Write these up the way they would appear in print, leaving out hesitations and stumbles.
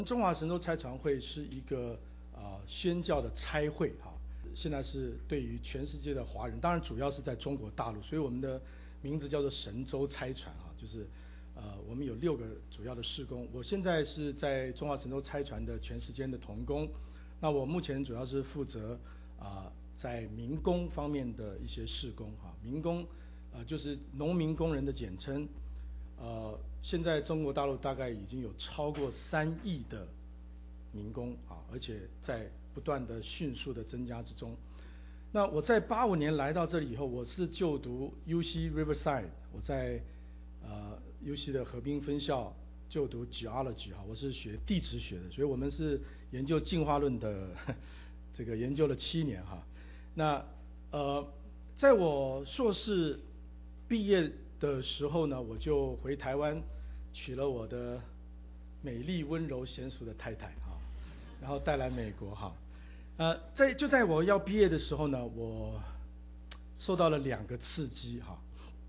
中华神州差传会是一个宣教的差会哈，现在是对于全世界的华人，当然主要是在中国大陆，所以我们的名字叫做神州差传哈，就是我们有6个主要的事工。我现在是在中华神州差传的全时间的同工，那我目前主要是负责在民工方面的一些事工哈，民工就是农民工人的简称。现在中国大陆大概已经有超过3亿的民工啊，而且在不断的迅速的增加之中。那我在85年来到这里以后，我是就读 UC Riverside， 我在UC 的河滨分校就读 Geology 哈，我是学地质学的，所以我们是研究进化论的，这个研究了7年哈。那在我硕士毕业的时候呢，我就回台湾娶了我的美丽温柔娴熟的太太哈，然后带来美国哈。就在我要毕业的时候呢，我受到了2个刺激哈。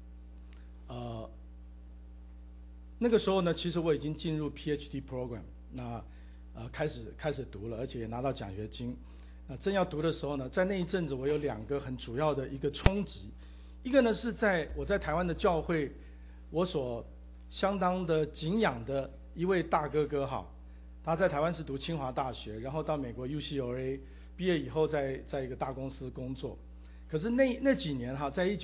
那个时候呢，其实我已经进入 PhD program， 那开始读了，而且也拿到奖学金。那正要读的时候呢，在那一阵子我有2个很主要的一个冲击。一个呢是我在台湾的教会，我所相当的敬仰的一位大哥哥哈，他在台湾是读清华大学，然后到美国 UCLA 毕业以后在一个大公司工作。可是那几年哈，在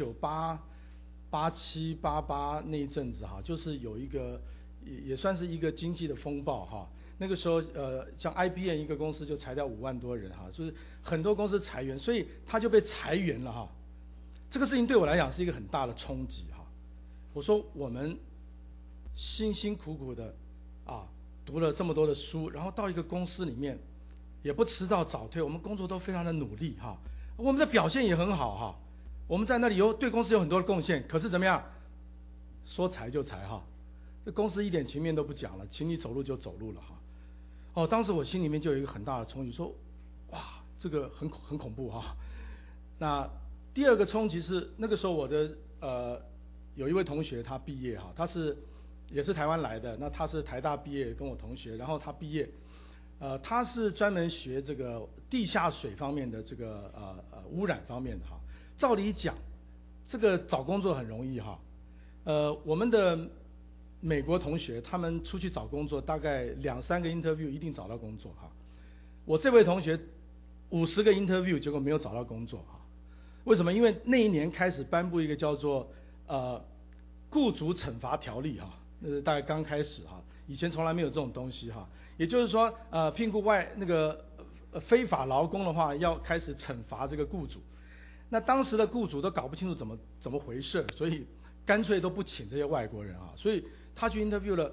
1987、88那一阵子哈，就是有一个也算是一个经济的风暴哈。那个时候像 IBM 一个公司就裁掉5万多人哈，就是很多公司裁员，所以他就被裁员了哈。这个事情对我来讲是一个很大的冲击哈。我说我们辛辛苦苦的读了这么多的书，然后到一个公司里面也不迟到早退，我们工作都非常的努力哈，我们的表现也很好哈，我们在那里对公司有很多的贡献，可是怎么样，说裁就裁哈，这公司一点情面都不讲了，请你走路就走路了哈。当时我心里面就有一个很大的冲击，说哇，这个很恐怖哈。那第2个冲击是那个时候我的有一位同学他毕业哈，也是台湾来的，那他是台大毕业跟我同学，然后他毕业，他是专门学这个地下水方面的这个污染方面的哈。照理讲，这个找工作很容易哈。我们的美国同学他们出去找工作，大概2-3个 interview 一定找到工作哈。我这位同学50个 interview 结果没有找到工作哈。为什么？因为那一年开始颁布一个叫做雇主惩罚条例哈，那是大概刚开始哈，以前从来没有这种东西哈。也就是说聘雇非法劳工的话，要开始惩罚这个雇主。那当时的雇主都搞不清楚怎么回事，所以干脆都不请这些外国人啊。所以他去 interview 了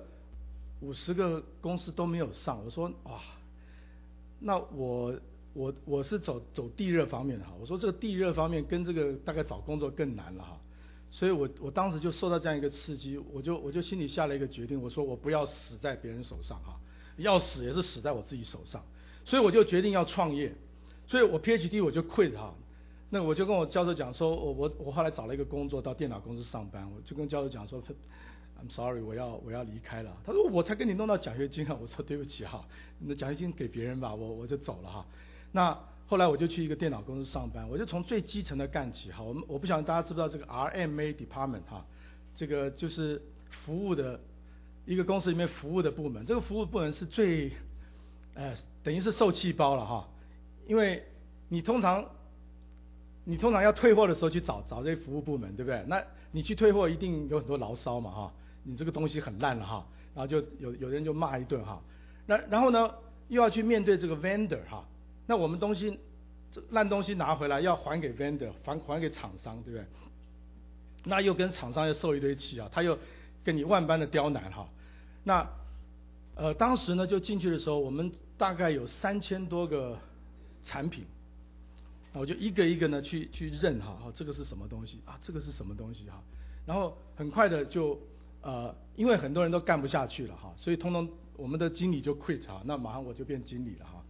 50个公司都没有上。我说哇，那我是走地热方面的哈，我说这个地热方面跟这个大概找工作更难了哈，所以我当时就受到这样一个刺激，我就心里下了一个决定，我说我不要死在别人手上哈，要死也是死在我自己手上，所以我就决定要创业，所以我 PhD 我就 quit 哈，那我就跟我教授讲说，我后来找了一个工作到电脑公司上班，我就跟教授讲说 I'm sorry， 我要离开了。他说我才跟你弄到奖学金啊，我说对不起哈，你的奖学金给别人吧，我就走了哈。那后来我就去一个电脑公司上班，我就从最基层的干起哈。我不晓得大家知不知道这个 RMA Department 哈，这个就是服务的一个公司里面服务的部门。这个服务部门是最等于是受气包了哈，因为你通常要退货的时候去找这些服务部门，对不对？那你去退货一定有很多牢骚嘛哈，你这个东西很烂了哈，然后就有人就骂一顿哈。然后呢又要去面对这个 vendor 哈。那我们烂东西拿回来要还给 vendor， 还给厂商，对不对？那又跟厂商又受一堆气啊，他又跟你万般的刁难哈。那当时呢就进去的时候，我们大概有3000多个产品，那我就一个一个呢去认哈，这个是什么东西啊？这个是什么东西哈？然后很快的就因为很多人都干不下去了哈，所以通通我们的经理就 quit 哈，那马上我就变经理了哈。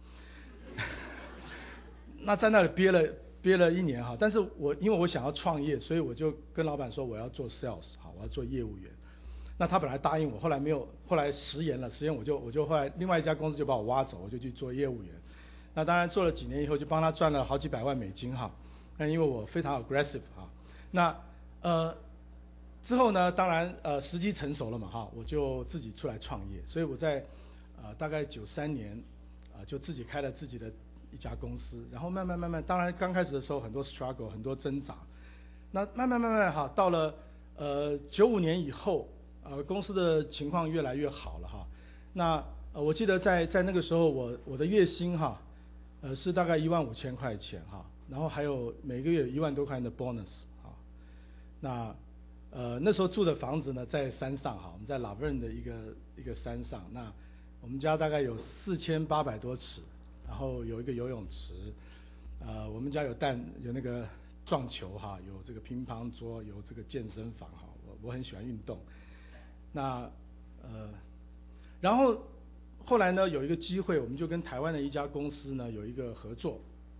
那在那里憋了1年哈，但是因为我想要创业，所以我就跟老板说我要做 sales 哈，我要做业务员。 那他本来答应我，后来没有，后来食言了，我就后来另外一家公司就把我挖走，我就去做业务员。那当然做了几年以后，就帮他赚了好几百万美金哈。那因为我非常 aggressive 哈，那之后呢，当然时机成熟了嘛哈，我就自己出来创业。所以我在大概93年就自己开了自己的一家公司，然后慢慢，当然刚开始的时候很多 struggle 很多挣扎，那慢慢哈，到了95年以后，公司的情况越来越好了哈。那我记得在那个时候我的月薪哈是大概15000块钱哈，然后还有每个月1万多块钱的 bonus 啊。那那时候住的房子呢在山上哈，我们在拉文的一个山上。那我们家大概有4800多尺，然后有一个游泳池，我们家有那个撞球哈，有这个乒乓桌，有这个健身房哈，我很喜欢运动。那然后后来呢有一个机会，我们就跟台湾的一家公司呢有一个合作，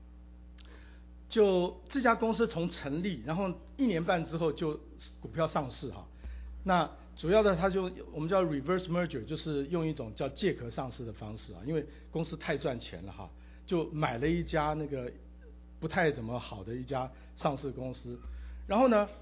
就这家公司从成立，然后1年半之后就股票上市哈。那主要的我们叫 reverse merger， 就是用一种叫借壳上市的方式啊，因为公司太赚钱了哈，就买了一家那个不太怎么好的一家上市公司。然后呢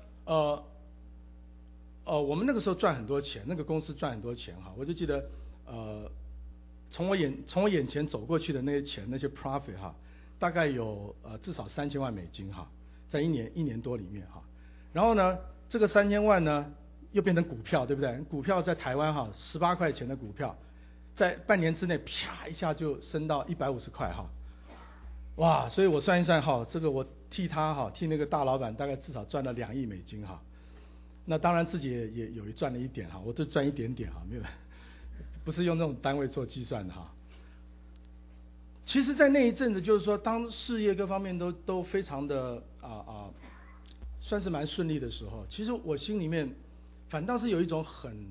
我们那个时候赚很多钱，那个公司赚很多钱哈，我就记得从我眼前走过去的那些钱，那些 profit 哈，大概有至少3000万美金哈，在一年多里面哈。然后呢，这个3000万呢又变成股票，对不对？股票在台湾哈，18块钱的股票，在半年之内啪一下就升到150块哈，哇！所以我算一算哈，这个我替那个大老板大概至少赚了2亿美金哈。那当然自己也有赚了一点哈，我就赚一点点哈，没有，不是用那种单位做计算的哈。其实，在那一阵子，就是说，当事业各方面都非常的算是蛮顺利的时候，其实我心里面反倒是有一种很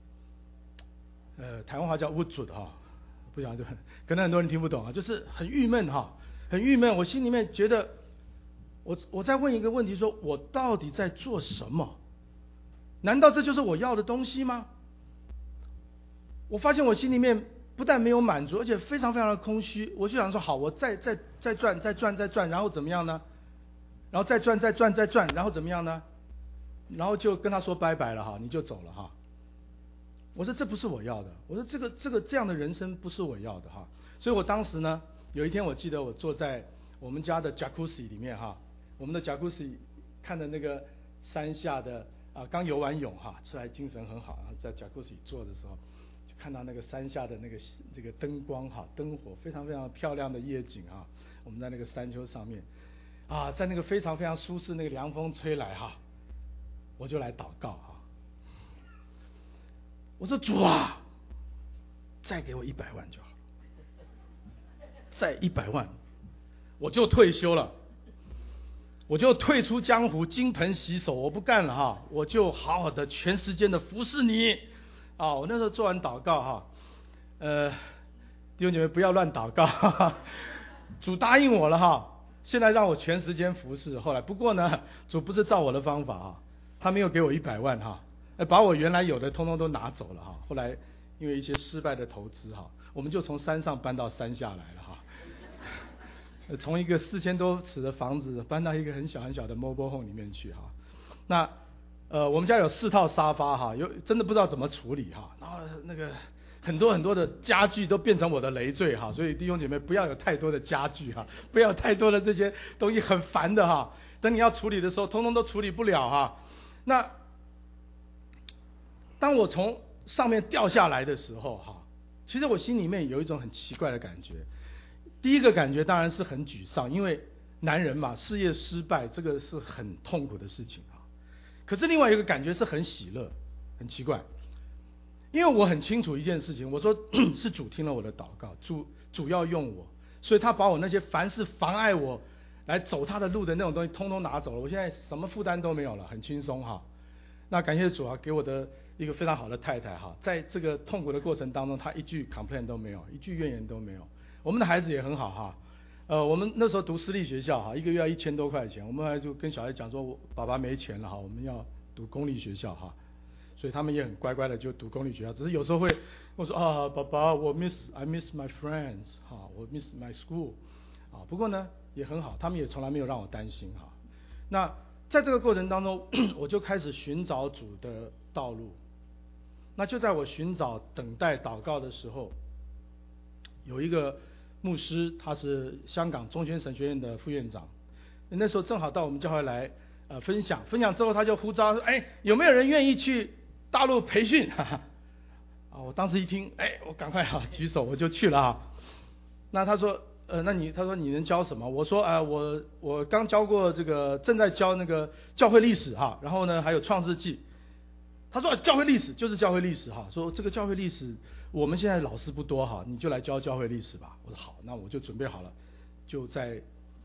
台湾话叫无助哈，不讲就可能很多人听不懂啊，就是很郁闷哈，很郁闷。我心里面觉得，我在问一个问题，说我到底在做什么？难道这就是我要的东西吗？我发现我心里面不但没有满足，而且非常非常的空虚。我就想说，好，我再赚，然后怎么样呢？然后再赚，然后怎么样呢？然后就跟他说拜拜了哈，你就走了哈。我说这不是我要的，我说这样的人生不是我要的哈。所以我当时呢，有一天我记得我坐在我们家的 Jacuzzi 里面哈，我们的 Jacuzzi 看着那个山下的刚游完泳哈，出来精神很好，然后在 Jacuzzi 坐的时候，就看到那个山下的这个灯光哈，灯火非常非常漂亮的夜景啊。我们在那个山丘上面在那个非常非常舒适那个凉风吹来哈，我就来祷告哈。我说主啊，再给我100万就好，再100万，我就退休了，我就退出江湖，金盆洗手，我不干了哈，我就好好的全时间的服侍你啊！我那时候做完祷告哈，弟兄姐妹不要乱祷告，哈哈，主答应我了哈，现在让我全时间服侍。后来不过呢，主不是照我的方法啊，他没有给我100万哈。把我原来有的通通都拿走了哈，后来因为一些失败的投资哈，我们就从山上搬到山下来了哈，从一个4000多尺的房子搬到一个很小很小的 mobile home 里面去哈。那我们家有4套沙发哈，真的不知道怎么处理哈，然后那个很多很多的家具都变成我的累赘哈，所以弟兄姐妹不要有太多的家具哈，不要有太多的这些东西很烦的哈，等你要处理的时候通通都处理不了哈。那当我从上面掉下来的时候哈，其实我心里面有一种很奇怪的感觉。第一个感觉当然是很沮丧，因为男人嘛，事业失败这个是很痛苦的事情啊。可是另外一个感觉是很喜乐，很奇怪，因为我很清楚一件事情，我说是主听了我的祷告，主要用我，所以他把我那些凡是妨碍我来走他的路的那种东西通通拿走了，我现在什么负担都没有了，很轻松哈。那感谢主啊，给我的一个非常好的太太哈，在这个痛苦的过程当中，她一句 complain 都没有，一句怨言都没有。我们的孩子也很好哈，我们那时候读私立学校哈，一个月要1000多块钱，我们还就跟小孩讲说，爸爸没钱了哈，我们要读公立学校哈。 所以他们也很乖乖的就读公立学校。只是有时候会我说啊，爸爸，I miss my friends， 我 miss my school， 不过呢也很好，他们也从来没有让我担心哈。那在这个过程当中，我就开始寻找主的道路。那就在我寻找、等待、祷告的时候，有一个牧师，他是香港中宣神学院的副院长，那时候正好到我们教会来分享之后，他就呼召说：“哎，有没有人愿意去大陆培训？”我当时一听，我赶快举手，我就去了那他说，他说你能教什么？我说我刚教过这个，正在教那个教会历史然后呢还有创世纪。他说教会历史就是教会历史说这个教会历史我们现在老师不多你就来教教会历史吧。我说好，那我就准备好了，就在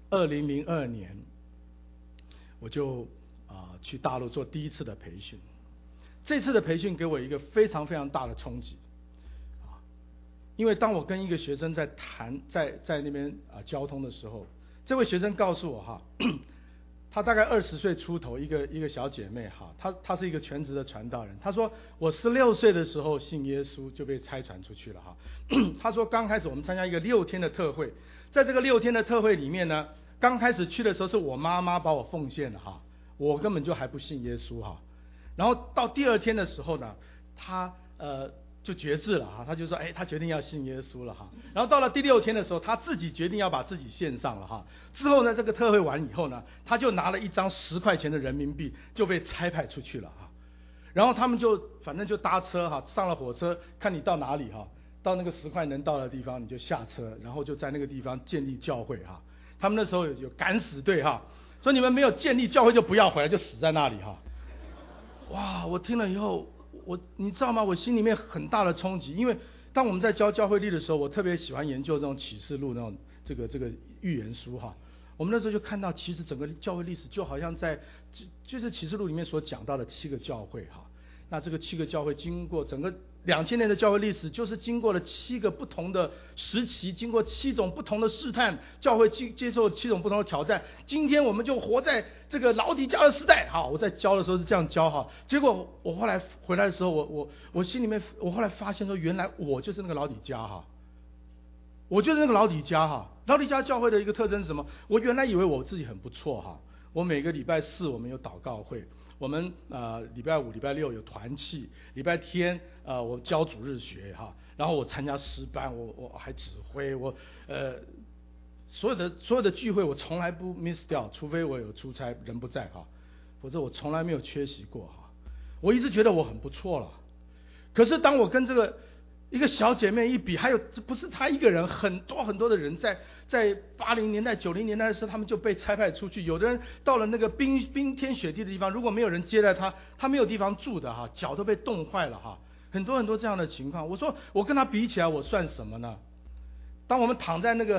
2002年，我就去大陆做第一次的培训。这次的培训给我一个非常非常大的冲击因为当我跟一个学生在谈在那边交通的时候，这位学生告诉我他大概20岁出头，一个小姐妹她是一个全职的传道人。她说我16岁的时候信耶稣就被差传出去了她说刚开始我们参加一个6天的特会，在这个6天的特会里面呢，刚开始去的时候是我妈妈把我奉献了我根本就还不信耶稣然后到第2天的时候呢，她就决志了他就说他决定要信耶稣了然后到了第6天的时候，他自己决定要把自己献上了之后呢，这个特会完以后呢，他就拿了一张10块钱的人民币就被差派出去了然后他们就反正就搭车上了火车，看你到哪里到那个10块能到的地方你就下车，然后就在那个地方建立教会他们那时候有敢死队说你们没有建立教会就不要回来，就死在那里哇，我听了以后你知道吗？我心里面很大的冲击，因为当我们在教教会历的时候，我特别喜欢研究这种启示录那种这个预言书我们那时候就看到，其实整个教会历史就好像就是启示录里面所讲到的7个教会那这个7个教会经过整个2000年的教会历史，就是经过了7个不同的时期，经过7种不同的试探，教会接受7种不同的挑战。今天我们就活在这个老底嘉的时代我在教的时候是这样教结果我后来回来的时候，我心里面我后来发现说，原来我就是那个老底嘉我就是那个老底嘉老底嘉教会的一个特征是什么？我原来以为我自己很不错我每个礼拜4我们有祷告会，我们礼拜5礼拜6有团契，礼拜天我教主日学然后我参加诗班，我还指挥，我所有的聚会我从来不 miss 掉，除非我有出差人不在否则我从来没有缺席过我一直觉得我很不错了。可是当我跟这个一个小姐妹一比，还有这不是她一个人，很多很多的人在80年代90年代的时候，他们就被差派出去。有的人到了那个冰天雪地的地方，如果没有人接待他没有地方住的脚都被冻坏了很多很多这样的情况。我说我跟他比起来我算什么呢？当我们躺在那个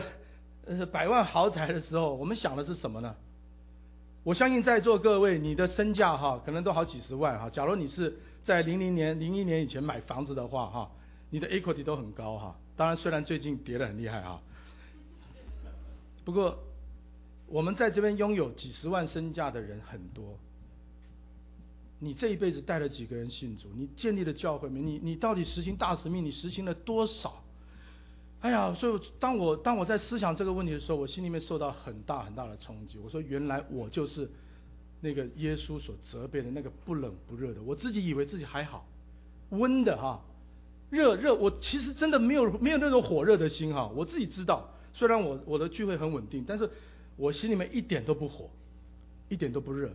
100万豪宅的时候，我们想的是什么呢？我相信在座各位，你的身价可能都好几十万假如你是在00年、01年以前买房子的话你的 equity 都很高当然虽然最近跌得很厉害不过我们在这边拥有几十万身价的人很多。你这一辈子带了几个人信主？你建立了教会没？你到底实行大使命？你实行了多少？所以当我在思想这个问题的时候，我心里面受到很大很大的冲击。我说原来我就是那个耶稣所责备的那个不冷不热的。我自己以为自己还好，温的热，我其实真的没有那种火热的心我自己知道，虽然我的聚会很稳定，但是我心里面一点都不火，一点都不热。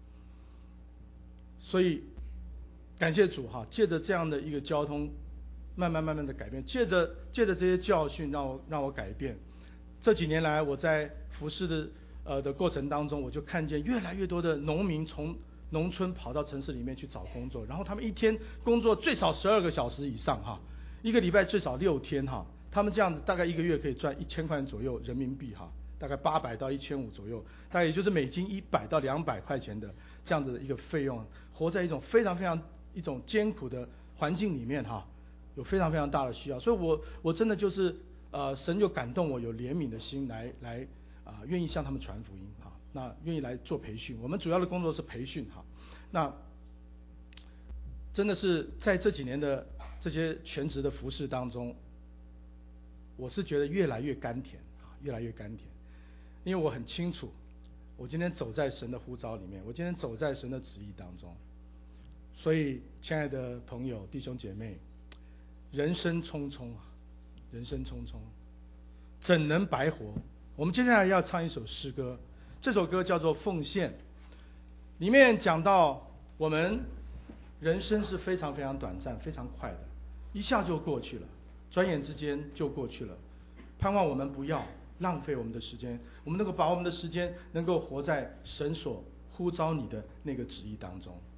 所以感谢主借着这样的一个交通，慢慢的改变，借着这些教训让我改变。这几年来我在服事的过程当中，我就看见越来越多的农民从农村跑到城市里面去找工作，然后他们一天工作最少12个小时以上一个礼拜最少6天他们这样子大概1个月可以赚1000块左右人民币大概800到1500左右，大概也就是美金100到200块钱的这样子的一个费用，活在一种非常非常一种艰苦的环境里面有非常非常大的需要。所以我真的就是神就感动我有怜悯的心来愿意向他们传福音那愿意来做培训。我们主要的工作是培训那真的是在这几年的这些全职的服事当中，我是觉得越来越甘甜，越来越甘甜，因为我很清楚，我今天走在神的呼召里面，我今天走在神的旨意当中。所以，亲爱的朋友、弟兄姐妹，人生匆匆啊，人生匆匆，怎能白活？我们接下来要唱一首诗歌，这首歌叫做《奉献》，里面讲到我们人生是非常非常短暂、非常快的，一下就过去了，转眼之间就过去了。盼望我们不要浪费我们的时间，我们能够把我们的时间能够活在神所呼召你的那个旨意当中。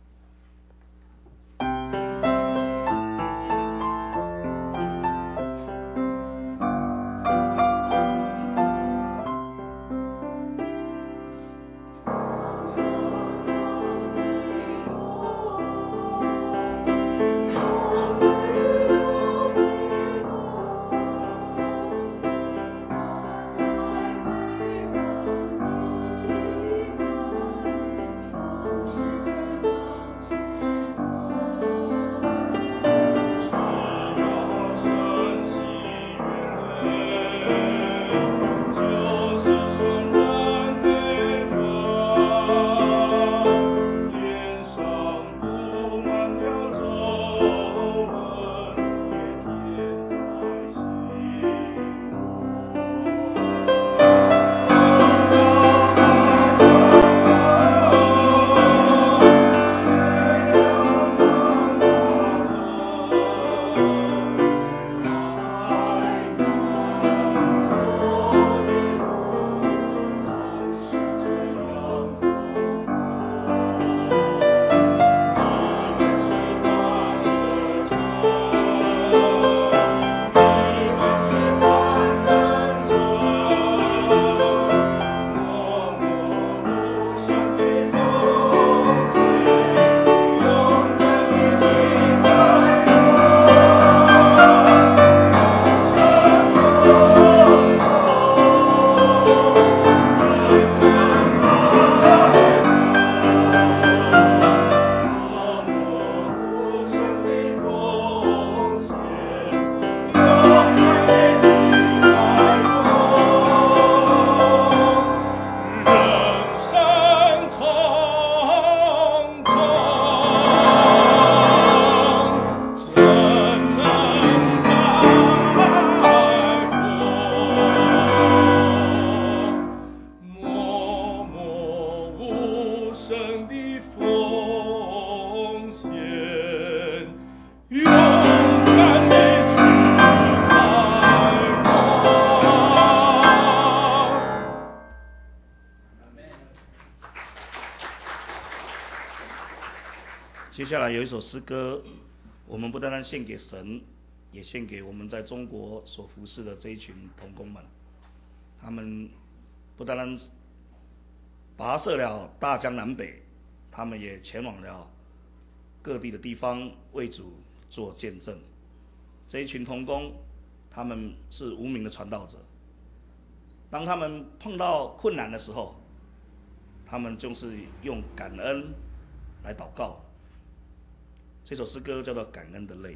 接下来有一首诗歌，我们不单单献给神，也献给我们在中国所服侍的这一群同工们。他们不单单跋涉了大江南北，他们也前往了各地的地方为主做见证。这一群同工，他们是无名的传道者。当他们碰到困难的时候，他们就是用感恩来祷告。这首诗歌叫做《感恩的泪》。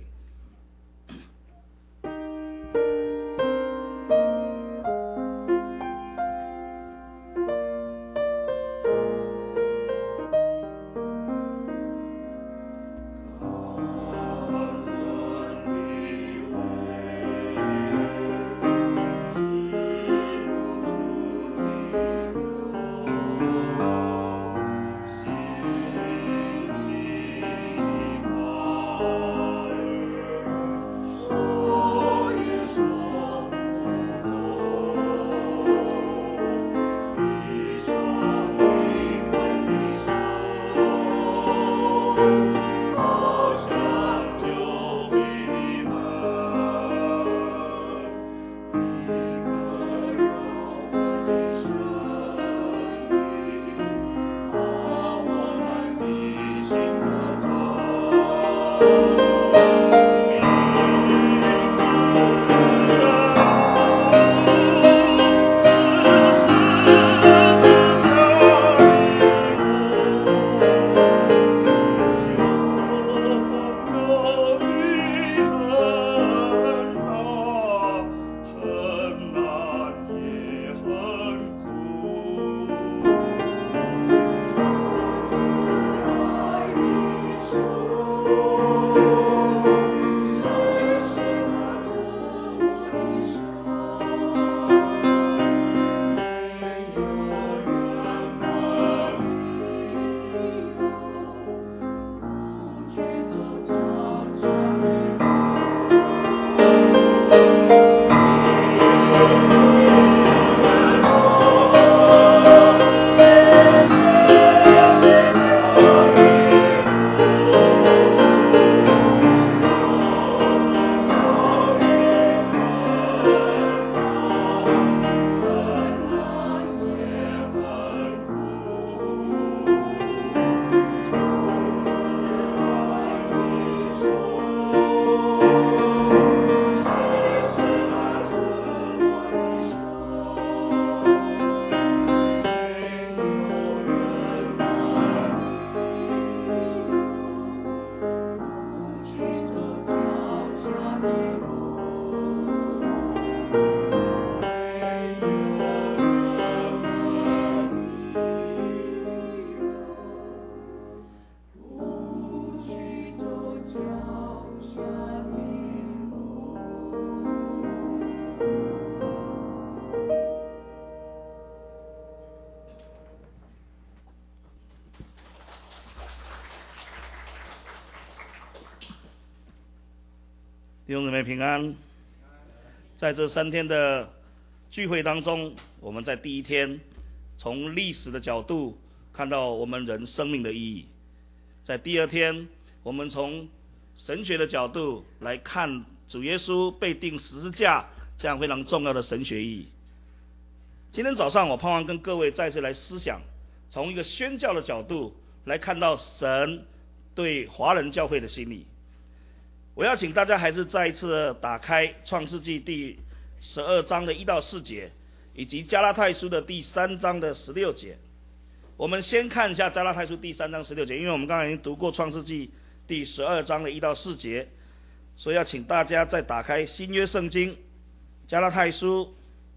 弟兄姊妹平安。在这3天的聚会当中，我们在第一天从历史的角度看到我们人生命的意义，在第2天我们从神学的角度来看主耶稣被钉十字架这样非常重要的神学意义。今天早上我盼望跟各位再次来思想，从一个宣教的角度来看到神对华人教会的心意。我要请大家还是再一次打开创世纪第12章的1到4节，以及加拉太书的第3章的16节。我们先看一下加拉太书第3章16节，因为我们刚才已经读过创世纪第12章的1到4节，所以要请大家再打开新约圣经加拉太书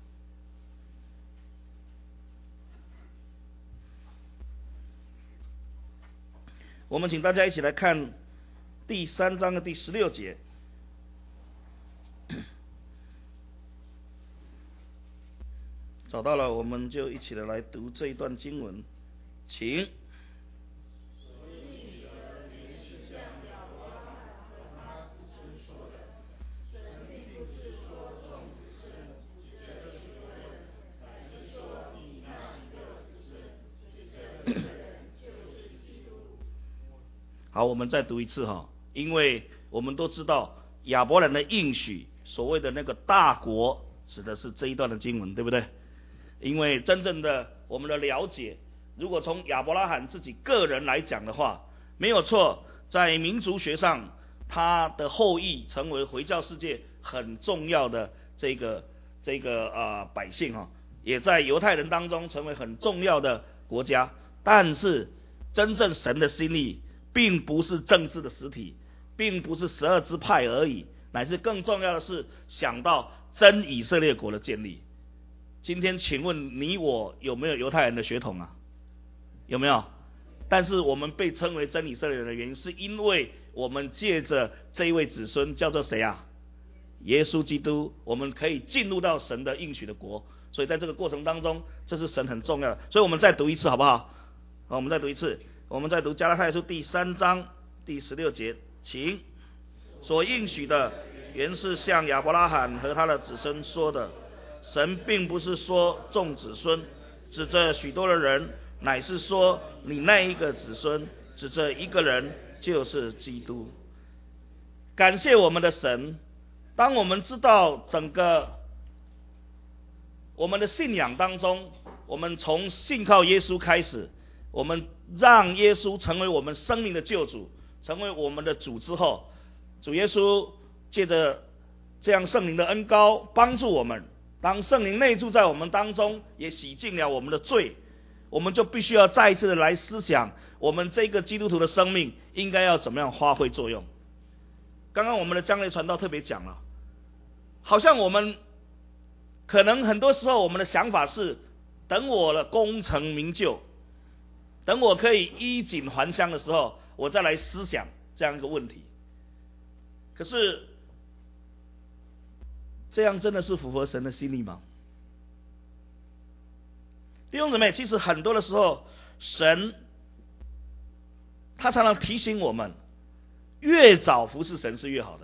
我们请大家一起来看第3章的第16节。找到了，我们就一起的来读这一段经文，请。好，我们再读一次哈，因为我们都知道亚伯兰的应许，所谓的那个大国，指的是这一段的经文，对不对？因为真正的我们的了解，如果从亚伯拉罕自己个人来讲的话，没有错，在民族学上，他的后裔成为回教世界很重要的这个百姓哈，也在犹太人当中成为很重要的国家。但是真正神的心意，并不是政治的实体，并不是12支派而已，乃是更重要的是想到真以色列国的建立。今天请问你我有没有犹太人的血统啊？有没有？但是我们被称为真以色列人的原因，是因为我们借着这一位子孙叫做谁啊？耶稣基督，我们可以进入到神的应许的国。所以在这个过程当中，这是神很重要的。所以我们再读一次好不好？好，我们再读一次。我们再读加拉太书第3章第16节，请。所应许的原是向亚伯拉罕和他的子孙说的，神并不是说众子孙，指着许多的人，乃是说你那一个子孙，指着一个人，就是基督。感谢我们的神，当我们知道整个我们的信仰当中，我们从信靠耶稣开始，我们让耶稣成为我们生命的救主，成为我们的主之后，主耶稣借着这样圣灵的恩膏帮助我们，当圣灵内住在我们当中，也洗净了我们的罪，我们就必须要再一次的来思想，我们这个基督徒的生命应该要怎么样发挥作用。刚刚我们的江雷传道特别讲了，好像我们可能很多时候我们的想法是，等我的功成名就，等我可以衣锦还乡的时候，我再来思想这样一个问题。可是这样真的是符合神的心意吗？弟兄姊妹，其实很多的时候，神他常常提醒我们，越早服侍神是越好的。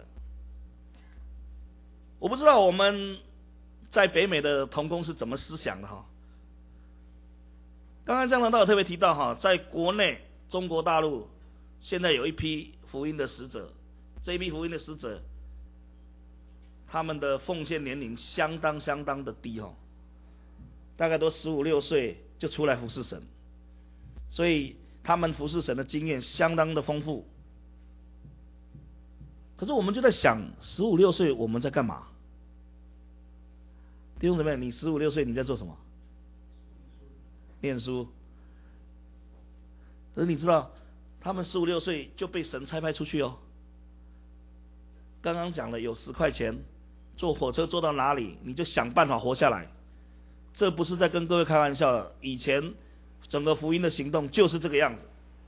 我不知道我们在北美的同工是怎么思想的哈。刚刚江传道特别提到哈，在国内中国大陆现在有一批福音的使者，这一批福音的使者，他们的奉献年龄相当的低哈，大概都15、16岁就出来服侍神，所以他们服侍神的经验相当的丰富。可是我们就在想，15、16岁我们在干嘛？弟兄姊妹，你15、16岁你在做什么？念书。可是你知道，他们15、16岁就被神差派出去哦。刚刚讲了，有10块钱，坐火车坐到哪里，你就想办法活下来。这不是在跟各位开玩笑的，以前整个福音的行动就是这个样子。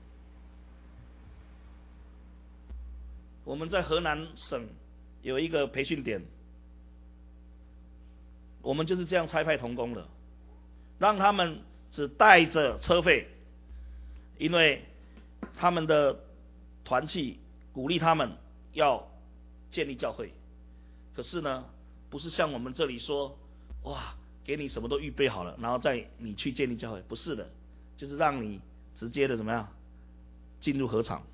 我们在河南省有一个培训点，我们就是这样差派同工的，让他们只带着车费，因为他们的团契鼓励他们要建立教会， 可是呢，不是像我们这里说，哇，给你什么都预备好了，然后再你去建立教会，不是的，就是让你直接的怎么样进入禾场。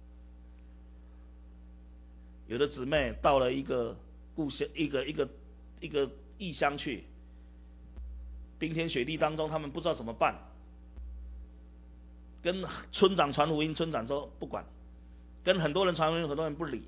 有的姊妹到了一个故乡，一个异乡去，冰天雪地当中，他们不知道怎么办，跟村长传福音，村长说不管，跟很多人传福音，很多人不理。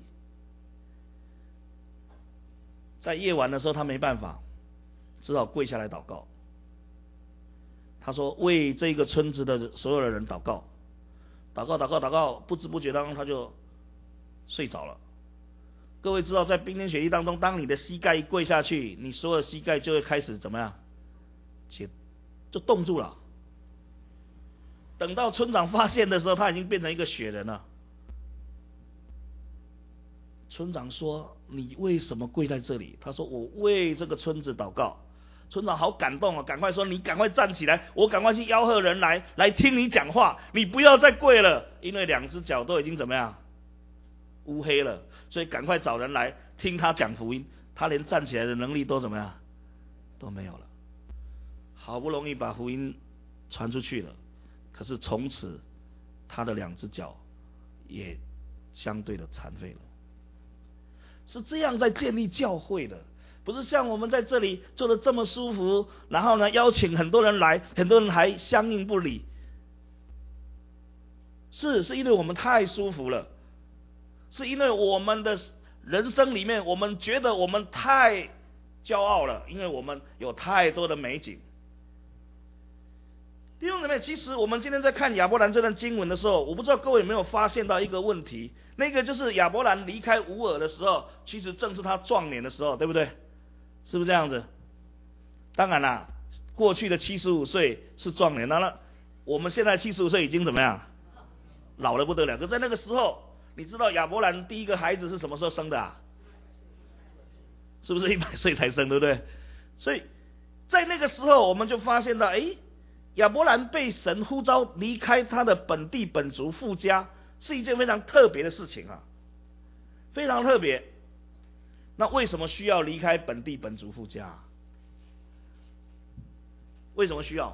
在夜晚的时候，他没办法，只好跪下来祷告。他说为这个村子的所有的人祷告，祷告，不知不觉当中他就睡着了。各位知道，在冰天雪地当中，当你的膝盖一跪下去，你所有的膝盖就会开始怎么样？就冻住了。等到村长发现的时候，他已经变成一个雪人了。村长说：“你为什么跪在这里？”他说：“我为这个村子祷告。”村长好感动啊，赶快说：“你赶快站起来，我赶快去吆喝人来听你讲话，你不要再跪了，因为两只脚都已经怎么样乌黑了，所以赶快找人来听他讲福音。他连站起来的能力都怎么样都没有了。好不容易把福音传出去了，可是从此他的两只脚也相对的残废了。是这样在建立教会的，不是像我们在这里做的这么舒服，然后呢邀请很多人来，很多人还相应不理。是因为我们太舒服了，是因为我们的人生里面，我们觉得我们太骄傲了，因为我们有太多的美景。弟兄姊妹，其实我们今天在看亚伯兰这段经文的时候，我不知道各位有没有发现到一个问题，那个就是亚伯兰离开乌尔的时候，其实正是他壮年的时候，对不对？是不是这样子？当然啦，过去的75岁是壮年，当然我们现在75岁已经怎么样？老得不得了。可在那个时候，你知道亚伯兰第一个孩子是什么时候生的啊？是不是100岁才生，对不对？所以在那个时候，我们就发现到，亚伯兰被神呼召离开他的本地本族父家，是一件非常特别的事情啊，非常特别。那为什么需要离开本地本族父家？为什么需要？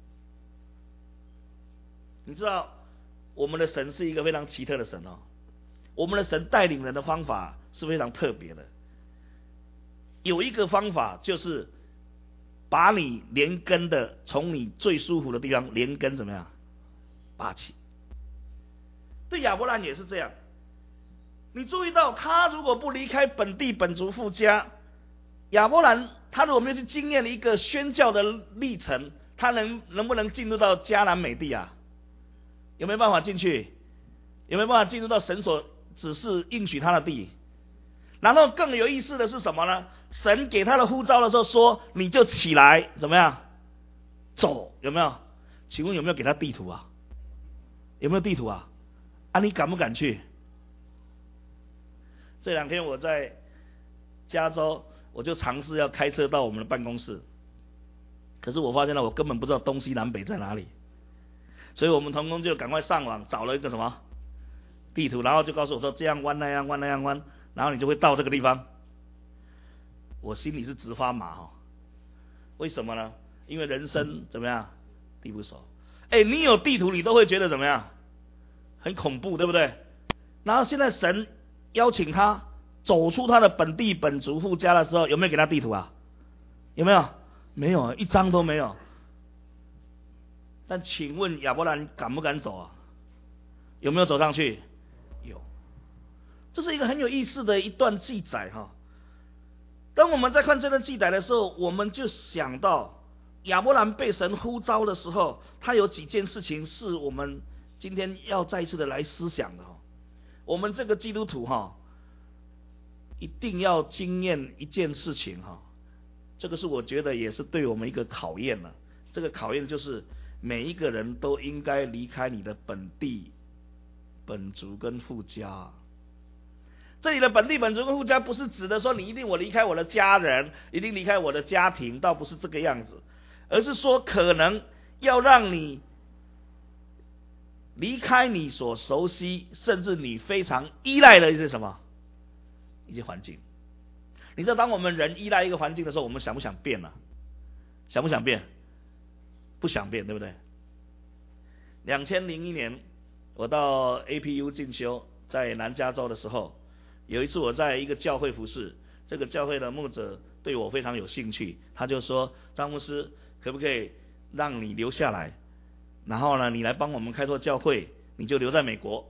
你知道我们的神是一个非常奇特的神哦，我们的神带领人的方法是非常特别的。有一个方法就是把你连根的从你最舒服的地方连根怎么样拔起。对亚伯兰也是这样。你注意到他如果不离开本地本族父家，亚伯兰他如果没有去经验一个宣教的历程，他能不能进入到迦南美地啊？有没有办法进去？有没有办法进入到神所指示应许他的地？然后更有意思的是什么呢？神给他的呼召的时候说，你就起来怎么样走，有没有？请问有没有给他地图啊？有没有地图啊？你敢不敢去？这2天我在加州，我就尝试要开车到我们的办公室，可是我发现了我根本不知道东西南北在哪里，所以我们同工就赶快上网找了一个什么地图，然后就告诉我说这样弯那样弯那样弯，然后你就会到这个地方。我心里是直发麻哈，为什么呢？因为人生怎么样地不熟，你有地图你都会觉得怎么样很恐怖，对不对？然后现在神邀请他走出他的本地本族父家的时候，有没有给他地图啊？有没有？没有，一张都没有。但请问亚伯兰敢不敢走啊？有没有走上去？有。这是一个很有意思的一段记载哈。当我们在看这段记载的时候，我们就想到亚伯兰被神呼召的时候，他有几件事情是我们今天要再一次的来思想的。我们这个基督徒一定要经验一件事情这个是我觉得也是对我们一个考验了。这个考验就是每一个人都应该离开你的本地本族跟父家。这里的本地本族跟父家不是指的说你一定我离开我的家人，一定离开我的家庭，倒不是这个样子，而是说可能要让你离开你所熟悉甚至你非常依赖的一些什么一些环境。 你知道，当我们人依赖一个环境的时候，我们想不想变啊？想不想变？不想变，对不对？2001年，我到 APU 进修，在南加州的时候，有一次我在一个教会服事，这个教会的牧者对我非常有兴趣，他就说：“张牧师，可不可以让你留下来？然后呢，你来帮我们开拓教会，你就留在美国。”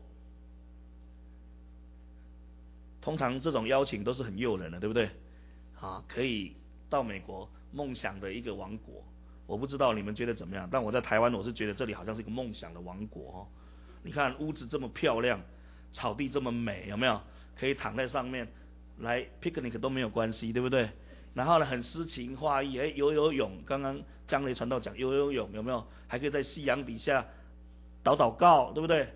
通常这种邀请都是很诱人的，对不对？可以到美国，梦想的一个王国。我不知道你们觉得怎么样，但我在台湾，我是觉得这里好像是一个梦想的王国。你看屋子这么漂亮，草地这么美，有没有？可以躺在上面来 picnic 都没有关系，对不对？然后呢，很诗情画意，游泳，刚刚江雷传道讲游泳，有没有？还可以在夕阳底下祷告，对不对？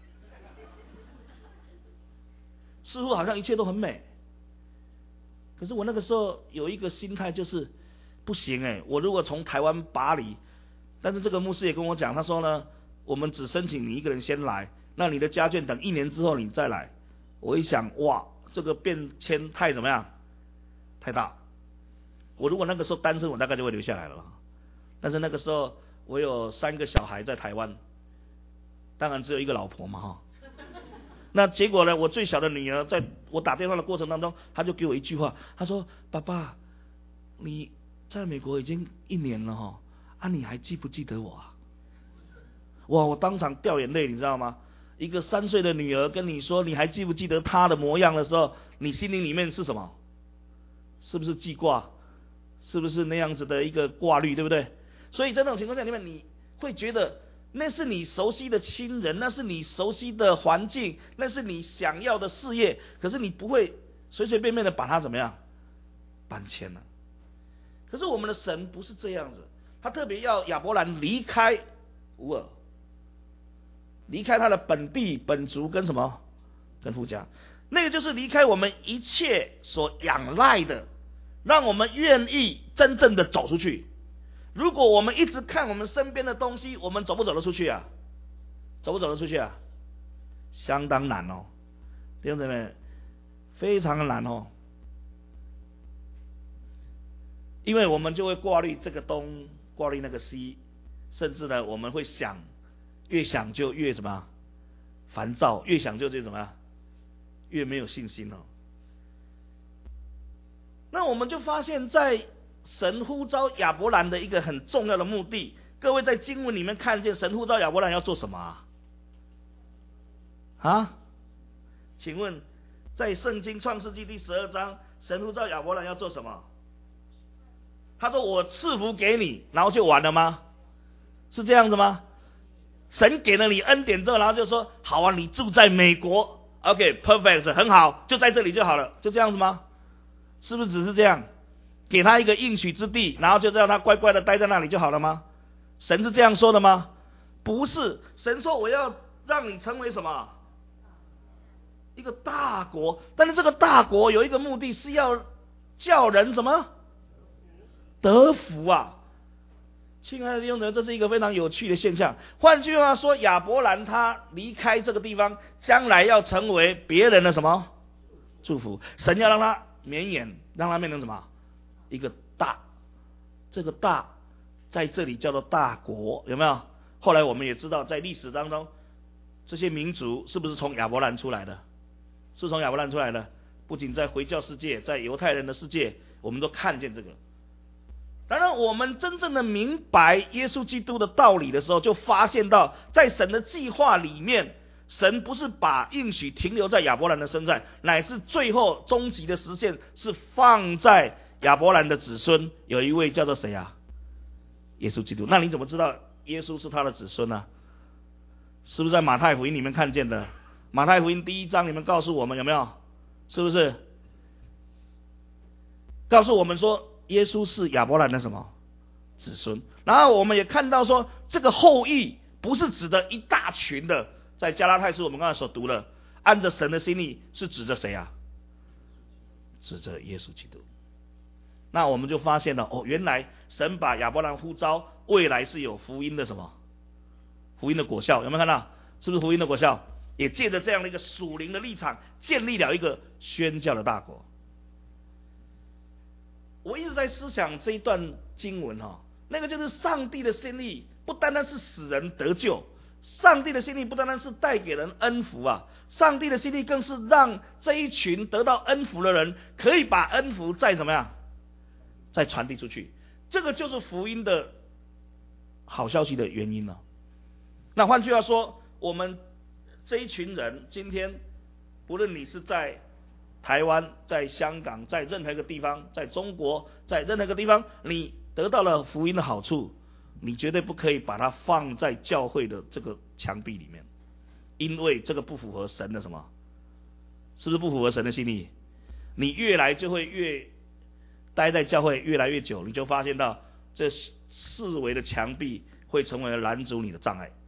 似乎好像一切都很美。可是我那个时候有一个心态，就是不行我如果从台湾拔离，但是这个牧师也跟我讲，他说呢，我们只申请你一个人先来，那你的家眷等1年之后你再来。我一想，哇，这个变迁太怎么样？太大。我如果那个时候单身，我大概就会留下来了。但是那个时候我有3个小孩在台湾，当然只有一个老婆嘛那结果呢，我最小的女儿在我打电话的过程当中，她就给我一句话，她说：“爸爸，你在美国已经1年了你还记不记得我啊？”哇，我当场掉眼泪，你知道吗？一个3岁的女儿跟你说你还记不记得她的模样的时候，你心灵里面是什么？是不是记挂？是不是那样子的一个挂虑，对不对？所以在那种情况下里面，你会觉得那是你熟悉的亲人，那是你熟悉的环境，那是你想要的事业，可是你不会随随便便的把它怎么样搬迁了。可是我们的神不是这样子，他特别要亚伯兰离开乌尔，离开他的本地本族跟什么？跟父家，那个就是离开我们一切所仰赖的，让我们愿意真正的走出去。如果我们一直看我们身边的东西，我们走不走得出去啊？走不走得出去啊？相当难弟兄姊妹，非常的难因为我们就会挂虑这个东，挂虑那个西，甚至呢，我们会想，越想就越什么烦躁，越想就怎么样，越没有信心那我们就发现，在神呼召亚伯兰的一个很重要的目的，各位在经文里面看见神呼召亚伯兰要做什么请问在圣经创世纪第12章，神呼召亚伯兰要做什么？他说我赐福给你，然后就完了吗？是这样子吗？神给了你恩典之后，然后就说好啊，你住在美国 OK perfect 很好，就在这里就好了，就这样子吗？是不是只是这样？给他一个应许之地，然后就让他乖乖的待在那里就好了吗？神是这样说的吗？不是，神说我要让你成为什么？一个大国，但是这个大国有一个目的，是要叫人怎么得福啊？亲爱的弟兄姊妹，这是一个非常有趣的现象。换句话说，亚伯兰他离开这个地方，将来要成为别人的什么祝福？神要让他绵延，让他变成什么？一个大，这个大在这里叫做大国，有没有？后来我们也知道，在历史当中，这些民族是不是从亚伯兰出来的？是从亚伯兰出来的。不仅在回教世界，在犹太人的世界，我们都看见这个。当然，我们真正的明白耶稣基督的道理的时候，就发现到，在神的计划里面，神不是把应许停留在亚伯兰的身上，乃是最后终极的实现是放在亚伯兰的子孙，有一位叫做谁啊？耶稣基督。那你怎么知道耶稣是他的子孙呢？是不是在马太福音里面看见的？马太福音第1章你们告诉我们有没有？是不是告诉我们说耶稣是亚伯兰的什么子孙？然后我们也看到说，这个后裔不是指的一大群的，在加拉太书我们刚才所读了，按着神的心意是指着谁啊？指着耶稣基督。那我们就发现了原来神把亚伯兰呼召，未来是有福音的什么？福音的果效，有没有看到？是不是福音的果效？也借着这样的一个属灵的立场，建立了一个宣教的大国。 我一直在思想这一段经文那个就是上帝的心意，不单单是使人得救，上帝的心意不单单是带给人恩福上帝的心意更是让这一群得到恩福的人可以把恩福再怎么样，再传递出去。这个就是福音的好消息的原因了。那换句话说，我们这一群人今天，不论你是在台湾、在香港、在任何一个地方，在中国，在任何一个地方，你得到了福音的好处，你绝对不可以把它放在教会的这个墙壁里面，因为这个不符合神的什么？是不是不符合神的心意？你越来就会越待在教会越来越久，你就发现到这四围的墙壁会成为拦阻你的障碍。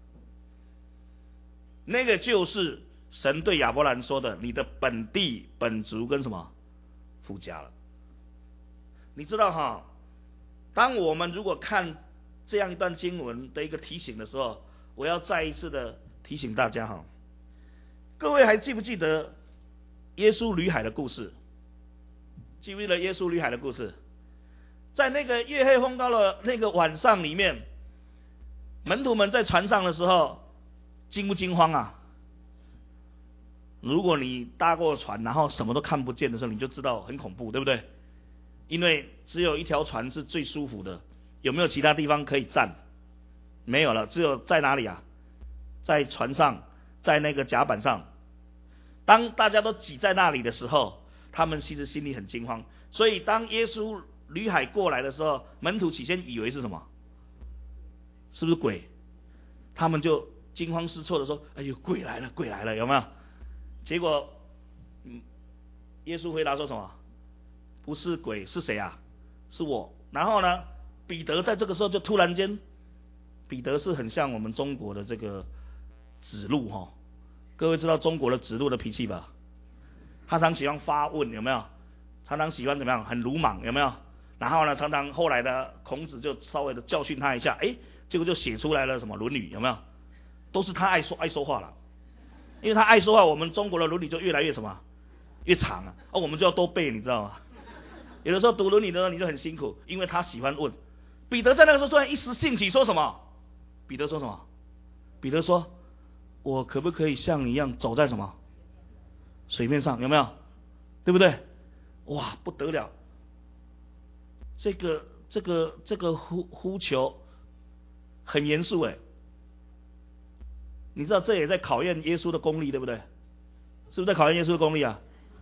那个就是神对亚伯兰说的，你的本地本族跟什么附加了。你知道当我们如果看这样一段经文的一个提醒的时候，我要再一次的提醒大家各位还记不记得耶稣旅海的故事？记不记得耶稣旅海的故事？在那个月黑风高的那个晚上里面，门徒们在船上的时候惊不惊慌啊？如果你搭过船然后什么都看不见的时候，你就知道很恐怖，对不对？因为只有一条船是最舒服的，有没有其他地方可以站？没有了，只有在哪里啊？在船上，在那个甲板上。当大家都挤在那里的时候，他们其实心里很惊慌。所以当耶稣旅海过来的时候，门徒起先以为是什么？是不是鬼？他们就惊慌失措的说：“哎呦，鬼来了，鬼来了！”有没有？结果，耶稣回答说什么？不是鬼，是谁啊？是我。然后呢，彼得在这个时候就突然间，彼得是很像我们中国的这个子路各位知道中国的子路的脾气吧？他常喜欢发问，有没有？常常喜欢怎么样？很鲁莽，有没有？然后呢，常常后来的孔子就稍微的教训他一下，结果就写出来了什么《论语》，有没有？都是他爱说话了，因为他爱说话，我们中国的伦理就越来越什么？越长我们就要多背，你知道吗？有的时候读伦理的时候你就很辛苦，因为他喜欢问。彼得在那个时候突然一时兴起，说什么？彼得说什么？彼得说：“我可不可以像你一样走在什么水面上？有没有？对不对？”哇，不得了！这个呼求很严肃你知道这也在考验耶稣的功力，对不对？是不是在考验耶稣的功力啊？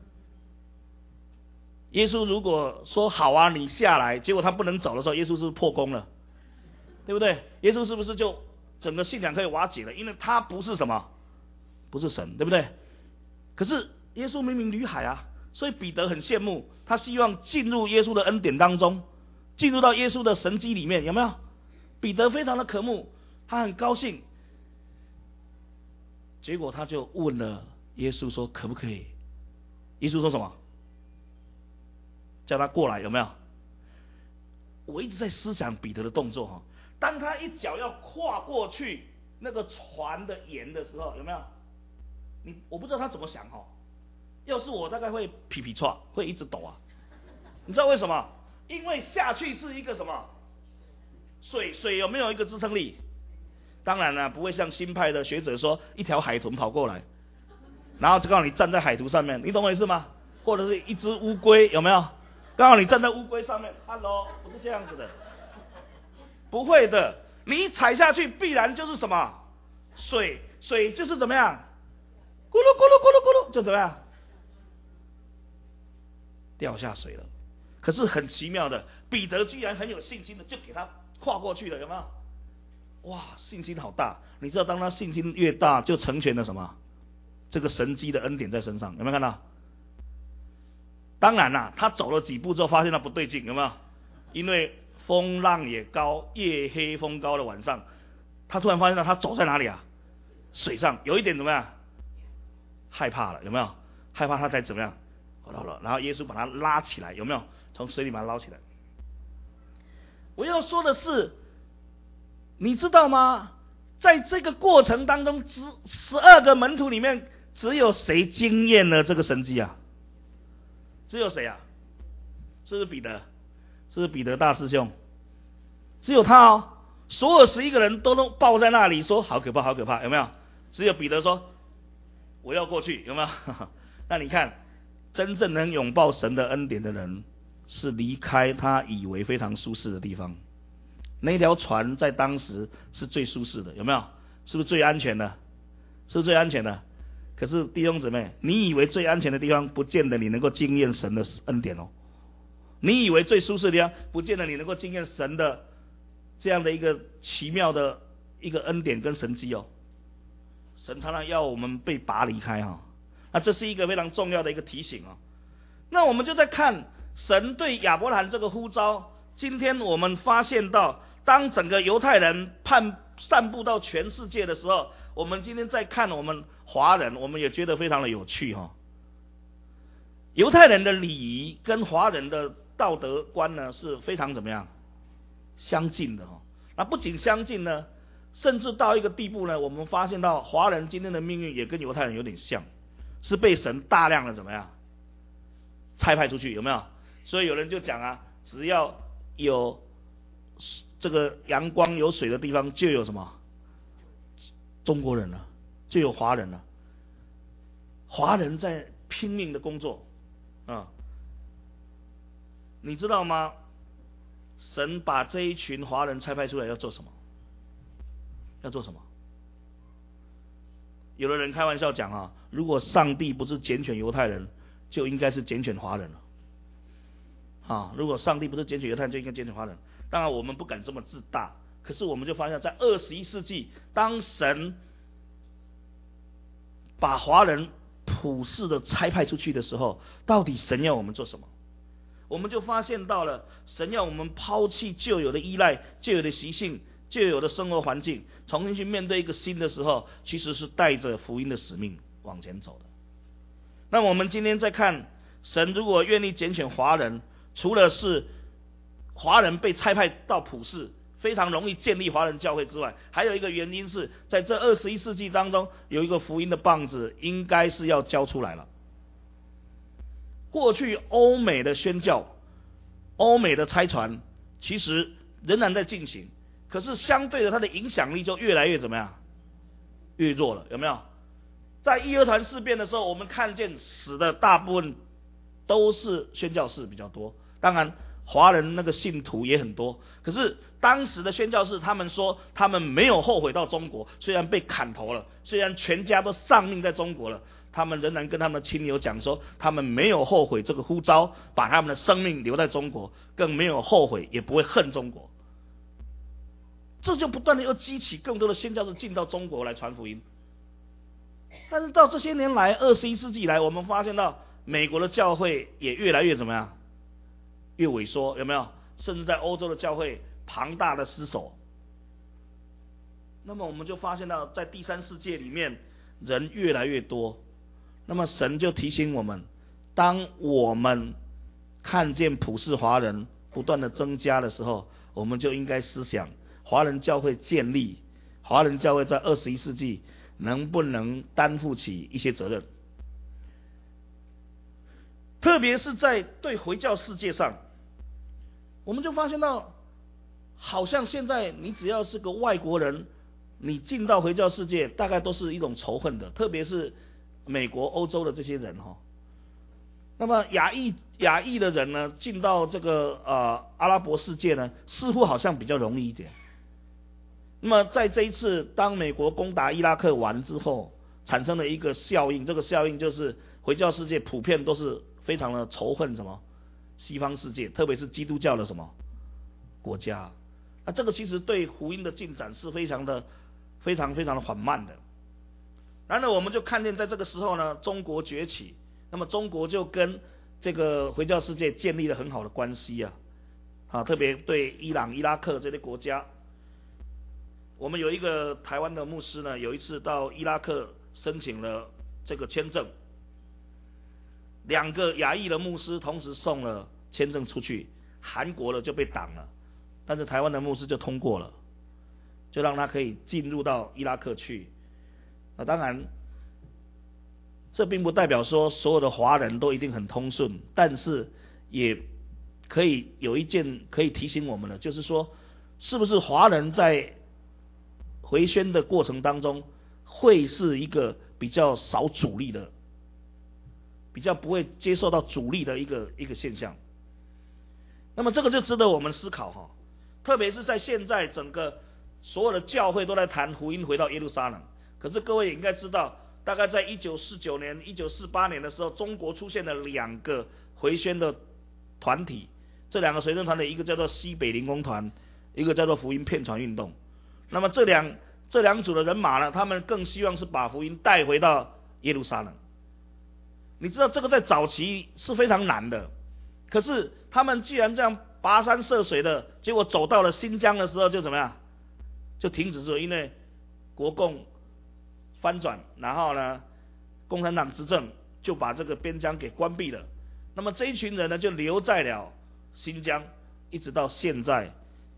耶稣如果说好啊，你下来，结果他不能走的时候，耶稣是不是破功了？对不对？耶稣是不是就整个信仰可以瓦解了？因为他不是什么，不是神，对不对？可是耶稣明明旅海啊，所以彼得很羡慕，他希望进入耶稣的恩典当中，进入到耶稣的神迹里面，有没有？彼得非常的渴慕，他很高兴。结果他就问了耶稣说：“可不可以？”耶稣说什么？叫他过来，有没有？我一直在思想彼得的动作当他一脚要跨过去那个船的沿的时候，有没有？我不知道他怎么想要是我大概会皮皮唰，会一直抖啊。你知道为什么？因为下去是一个什么？水有没有一个支撑力？当然了，不会像新派的学者说一条海豚跑过来，然后就告诉你站在海豚上面，你懂我意思吗？或者是一只乌龟，有没有？刚好你站在乌龟上面 ，Hello， 不是这样子的，不会的，你踩下去必然就是什么？水就是怎么样？咕噜咕噜咕噜咕噜，就怎么样？掉下水了。可是很奇妙的，彼得居然很有信心的就给他跨过去了，有没有？哇，信心好大！你知道，当他信心越大，就成全了什么？这个神迹的恩典在身上，有没有看到？当然啦，他走了几步之后，发现他不对劲，有没有？因为风浪也高，夜黑风高的晚上，他突然发现到他走在哪里啊？水上，有一点怎么样？害怕了，有没有？害怕他才怎么样？然后耶稣把他拉起来，有没有？从水里把他捞起来。我要说的是，你知道吗？在这个过程当中，12个门徒里面，只有谁经验了这个神迹啊？只有谁啊？是不是彼得？ 是不是彼得大师兄？只有他哦，所有11个人都抱在那里说好可怕好可怕，有没有？只有彼得说我要过去，有没有？那你看，真正能拥抱神的恩典的人，是离开他以为非常舒适的地方。那条船在当时是最舒适的，有没有？是不是最安全的？是不是最安全的？可是弟兄姊妹，你以为最安全的地方，不见得你能够经验神的恩典哦。你以为最舒适的地方，不见得你能够经验神的这样的一个奇妙的一个恩典跟神迹哦。神常常要我们被拔离开哈，那这是一个非常重要的一个提醒哦。那我们就在看神对亚伯兰这个呼召。今天我们发现到，当整个犹太人散布到全世界的时候，我们今天在看我们华人，我们也觉得非常的有趣哈。犹太人的礼仪跟华人的道德观呢是非常怎么样相近的哈。那不仅相近呢，甚至到一个地步呢，我们发现到华人今天的命运也跟犹太人有点像，是被神大量的怎么样差派出去，有没有？所以有人就讲啊，只要有这个阳光有水的地方，就有什么中国人了，就有华人了。华人在拼命的工作啊，你知道吗？神把这一群华人差派出来要做什么？要做什么？有的人开玩笑讲啊，如果上帝不是拣选犹太人，就应该是拣选华人了。啊，如果上帝不是拣选犹太人，就应该拣选华人。当然我们不敢这么自大，可是我们就发现在21世纪，当神把华人普世的差派出去的时候，到底神要我们做什么？我们就发现到了，神要我们抛弃旧有的依赖、旧有的习性、旧有的生活环境，重新去面对一个新的时候，其实是带着福音的使命往前走的。那我们今天在看神如果愿意拣选华人，除了是华人被差派到普世非常容易建立华人教会之外，还有一个原因是在这21世纪当中，有一个福音的棒子应该是要交出来了。过去欧美的宣教、欧美的差传其实仍然在进行，可是相对的它的影响力就越来越怎么样？越弱了，有没有？在义和团事变的时候，我们看见死的大部分都是宣教士比较多，当然华人那个信徒也很多，可是当时的宣教士他们说他们没有后悔到中国，虽然被砍头了，虽然全家都丧命在中国了，他们仍然跟他们的亲友讲说，他们没有后悔这个呼召，把他们的生命留在中国，更没有后悔，也不会恨中国。这就不断的又激起更多的宣教士进到中国来传福音。但是到这些年来，21世纪以来，我们发现到美国的教会也越来越怎么样？越萎缩，有没有？甚至在欧洲的教会庞大的失守。那么我们就发现到，在第三世界里面，人越来越多。那么神就提醒我们，当我们看见普世华人不断的增加的时候，我们就应该思想，华人教会建立，华人教会在21世纪能不能担负起一些责任？特别是在对回教世界上，我们就发现到，好像现在你只要是个外国人，你进到回教世界，大概都是一种仇恨的，特别是美国、欧洲的这些人哈。那么亚裔的人呢，进到这个阿拉伯世界呢，似乎好像比较容易一点。那么在这一次当美国攻打伊拉克完之后，产生了一个效应，这个效应就是回教世界普遍都是非常的仇恨什么西方世界，特别是基督教的什么国家。那这个其实对福音的进展是非常的缓慢的。然后我们就看见在这个时候呢，中国崛起，那么中国就跟这个回教世界建立了很好的关系啊，特别对伊朗、伊拉克这些国家。我们有一个台湾的牧师呢，有一次到伊拉克申请了这个签证，2个亚裔的牧师同时送了签证出去，韩国的就被挡了，但是台湾的牧师就通过了，就让他可以进入到伊拉克去。当然这并不代表说所有的华人都一定很通顺，但是也可以有一件可以提醒我们的，就是说，是不是华人在回宣的过程当中，会是一个比较少阻力的，比较不会接受到阻力的一个现象。那么这个就值得我们思考哈，特别是在现在整个所有的教会都在谈福音回到耶路撒冷，可是各位也应该知道，大概在1949年、1948年的时候，中国出现了2个回宣的团体，这2个回宣团体，一个叫做西北灵工团，一个叫做福音遍传运动。那么这两组的人马呢，他们更希望是把福音带回到耶路撒冷。你知道这个在早期是非常难的，可是他们既然这样跋山涉水的，结果走到了新疆的时候就怎么样？就停止住，因为国共翻转，然后呢，共产党执政就把这个边疆给关闭了。那么这一群人呢，就留在了新疆，一直到现在。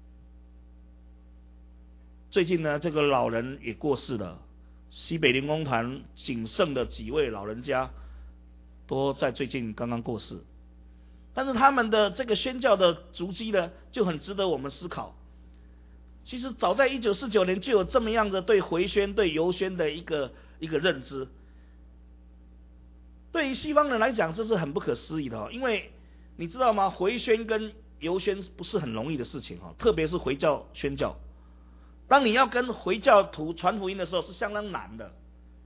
最近呢，这个老人也过世了，西北灵工团仅剩的几位老人家，都在最近刚刚过世。但是他们的这个宣教的足迹呢，就很值得我们思考。其实早在1949年就有这么样的对回宣、对游宣的一个认知。对于西方人来讲，这是很不可思议的，因为你知道吗？回宣跟游宣不是很容易的事情，特别是回教宣教。当你要跟回教徒传福音的时候，是相当难的。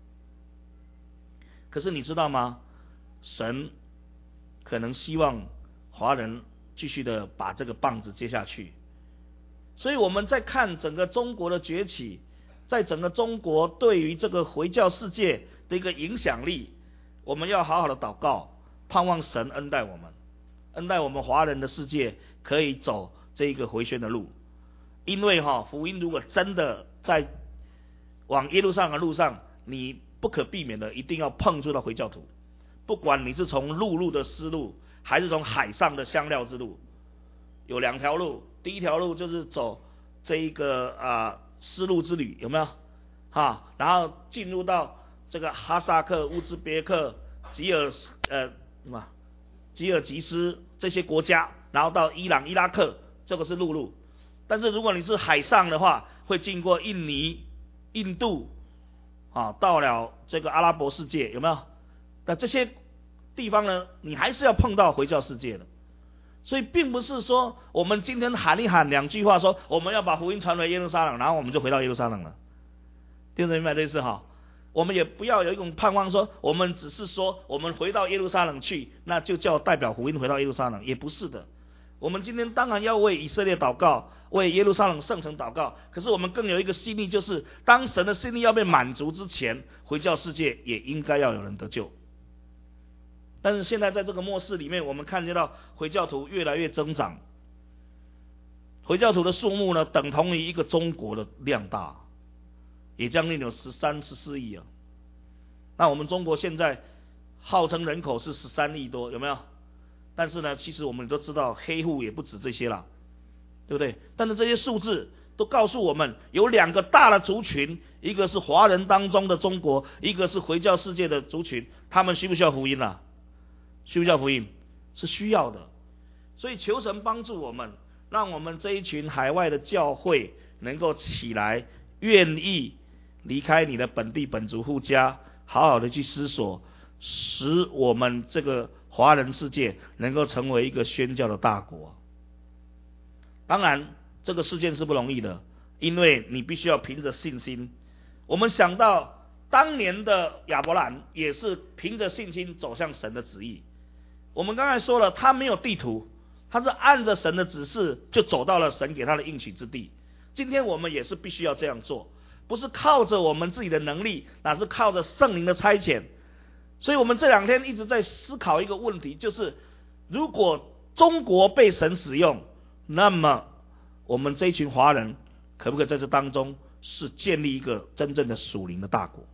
可是你知道吗？神可能希望华人继续的把这个棒子接下去。所以我们在看整个中国的崛起，在整个中国对于这个回教世界的一个影响力，我们要好好的祷告，盼望神恩待我们，恩待我们华人的世界可以走这一个回宣的路。因为福音如果真的在往耶路撒冷的路上，你不可避免的一定要碰触到回教徒，不管你是从陆路的丝路，还是从海上的香料之路，有2条路。第一条路就是走这一个丝路之旅，有没有？然后进入到这个哈萨克、乌兹别克、吉尔吉斯这些国家，然后到伊朗、伊拉克，这个是陆路。但是如果你是海上的话，会经过印尼、印度，到了这个阿拉伯世界，有没有？那这些地方呢，你还是要碰到回教世界的。所以并不是说我们今天喊一喊2句话，说我们要把福音传回耶路撒冷，然后我们就回到耶路撒冷了。听得明白这意思哈？我们也不要有一种盼望说，我们只是说我们回到耶路撒冷去，那就叫代表福音回到耶路撒冷，也不是的。我们今天当然要为以色列祷告，为耶路撒冷圣城祷告，可是我们更有一个心意，就是当神的心意要被满足之前，回教世界也应该要有人得救。但是现在在这个末世里面，我们看见到回教徒越来越增长，回教徒的数目呢，等同于一个中国的量大，也将近有13、14亿啊。那我们中国现在号称人口是13亿多，有没有？但是呢，其实我们都知道黑户也不止这些啦，对不对？但是这些数字都告诉我们，有2个大的族群，一个是华人当中的中国，一个是回教世界的族群，他们需不需要福音啊？需不需要福音？是需要的。所以求神帮助我们，让我们这一群海外的教会能够起来，愿意离开你的本地本族户家，好好的去思索，使我们这个华人世界能够成为一个宣教的大国。当然这个事件是不容易的，因为你必须要凭着信心。我们想到当年的亚伯兰也是凭着信心走向神的旨意。我们刚才说了，他没有地图，他是按着神的指示就走到了神给他的应许之地。今天我们也是必须要这样做，不是靠着我们自己的能力，乃是靠着圣灵的差遣。所以我们这2天一直在思考一个问题，就是如果中国被神使用，那么我们这一群华人可不可以在这当中是建立一个真正的属灵的大国？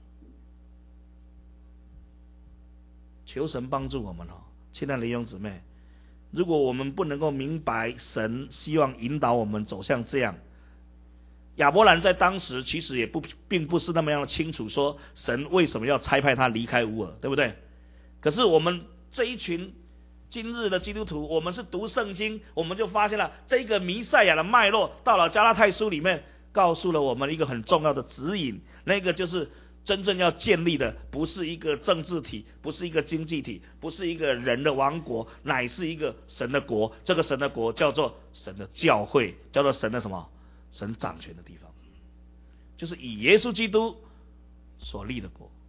求神帮助我们亲爱的弟兄姊妹，如果我们不能够明白神希望引导我们走向这样，亚伯兰在当时其实也并不是那么样的清楚，说神为什么要差派他离开乌尔，对不对？可是我们这一群今日的基督徒，我们是读圣经，我们就发现了这个弥赛亚的脉络，到了加拉太书里面，告诉了我们一个很重要的指引，那个就是真正要建立的，不是一个政治体，不是一个经济体，不是一个人的王国，乃是一个神的国。这个神的国叫做神的教会，叫做神的什么？神掌权的地方，就是以耶稣基督所立的国。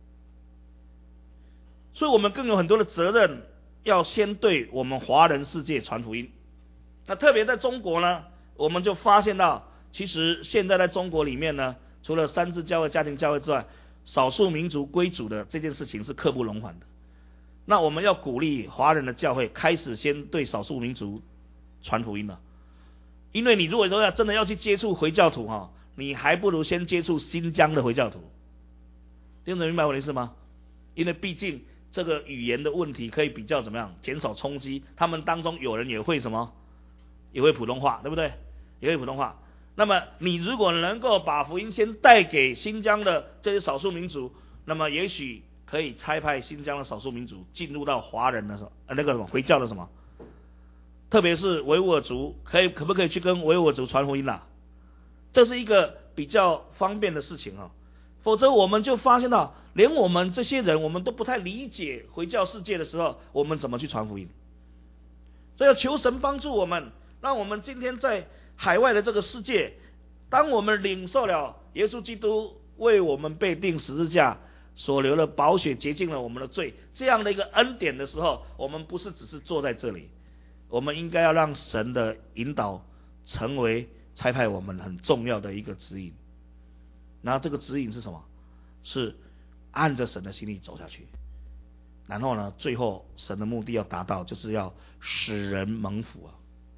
所以我们更有很多的责任，要先对我们华人世界传福音。那特别在中国呢，我们就发现到，其实现在在中国里面呢，除了三自教会、家庭教会之外，少数民族归主的这件事情是刻不容缓的。那我们要鼓励华人的教会开始先对少数民族传福音了。因为你如果说真的要去接触回教徒你还不如先接触新疆的回教徒。听得明白我的意思吗？因为毕竟这个语言的问题可以比较怎么样减少冲击，他们当中有人也会什么，也会普通话，对不对？也会普通话。那么你如果能够把福音先带给新疆的这些少数民族，那么也许可以差派新疆的少数民族进入到华人的那个什么回教的什么，特别是维吾尔族，可不可以去跟维吾尔族传福音啦？这是一个比较方便的事情否则我们就发现到，连我们这些人，我们都不太理解回教世界的时候，我们怎么去传福音？所以要求神帮助我们，让我们今天在海外的这个世界，当我们领受了耶稣基督为我们被钉十字架所流的宝血洁净了我们的罪这样的一个恩典的时候，我们不是只是坐在这里，我们应该要让神的引导成为差派我们很重要的一个指引。然后这个指引是什么？是按着神的心意走下去。然后呢，最后神的目的要达到，就是要使人蒙福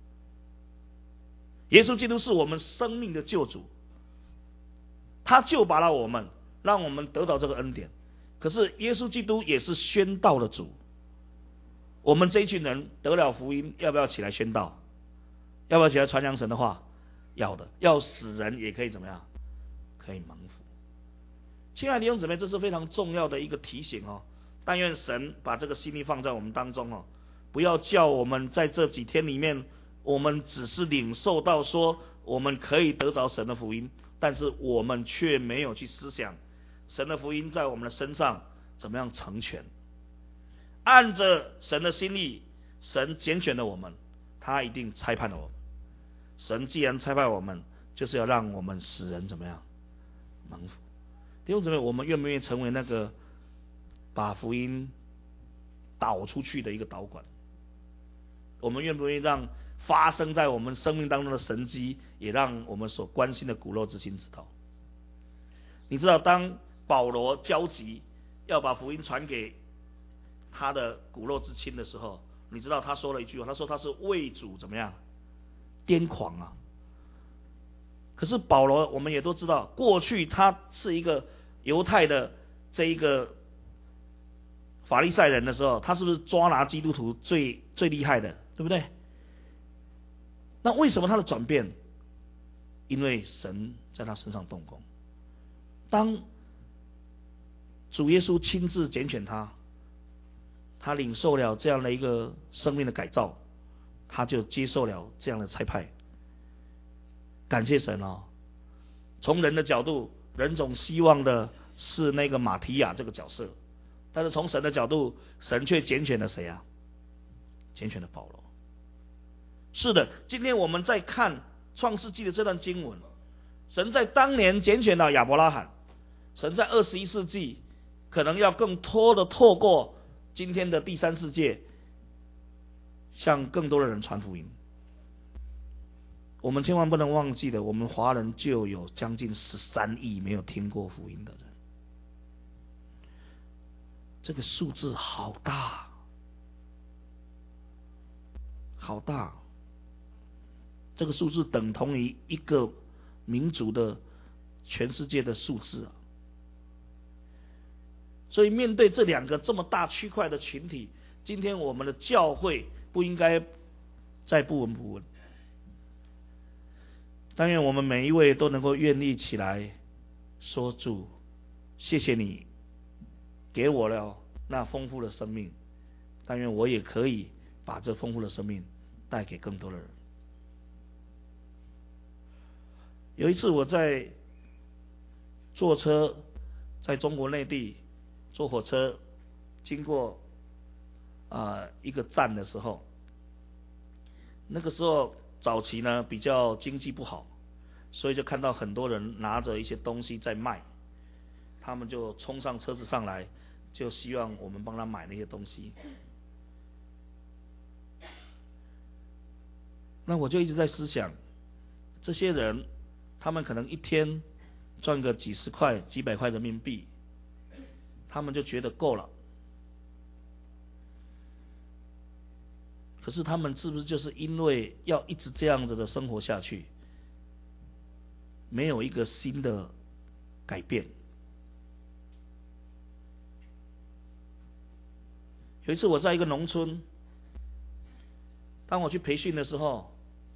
耶稣基督是我们生命的救主，他救拔了我们，让我们得到这个恩典。可是耶稣基督也是宣道的主，我们这一群人得了福音，要不要起来宣道？要不要起来传扬神的话？要的，要使人也可以怎么样？可以蒙福。亲爱的弟兄姊妹，这是非常重要的一个提醒但愿神把这个心意放在我们当中不要叫我们在这几天里面，我们只是领受到说我们可以得着神的福音，但是我们却没有去思想神的福音在我们的身上怎么样成全。按着神的心意，神拣选了我们，他一定差派了我们。神既然差派我们，就是要让我们使人怎么样蒙福。弟兄姊妹，我们愿不愿意成为那个把福音导出去的一个导管？我们愿不愿意让发生在我们生命当中的神迹，也让我们所关心的骨肉之亲知道？你知道，当保罗焦急要把福音传给他的骨肉之亲的时候，你知道他说了一句话，他说他是为主怎么样癫狂可是保罗我们也都知道，过去他是一个犹太的这一个法利赛人的时候，他是不是抓拿基督徒最厉害的，对不对？那为什么他的转变？因为神在他身上动工。当主耶稣亲自拣选他，他领受了这样的一个生命的改造，他就接受了这样的差派。感谢神从人的角度，人总希望的是那个马提亚这个角色，但是从神的角度，神却拣选了谁拣选了保罗。是的，今天我们在看创世纪的这段经文，神在当年拣选了亚伯拉罕，神在21世纪可能要更多的透过今天的第三世界，向更多的人传福音。我们千万不能忘记的，我们华人就有将近13亿没有听过福音的人，这个数字好大，好大。这个数字等同于一个民族的全世界的数字所以面对这两个这么大区块的群体，今天我们的教会不应该再不闻不问。但愿我们每一位都能够愿意起来说，主，谢谢你给我了那丰富的生命，但愿我也可以把这丰富的生命带给更多的人。有一次我在坐车，在中国内地坐火车经过一个站的时候，那个时候早期呢比较经济不好，所以就看到很多人拿着一些东西在卖，他们就冲上车子上来，就希望我们帮他买那些东西。那我就一直在思想，这些人他们可能一天赚个几十块几百块人民币，他们就觉得够了。可是他们是不是就是因为要一直这样子的生活下去，没有一个新的改变？有一次我在一个农村，当我去培训的时候，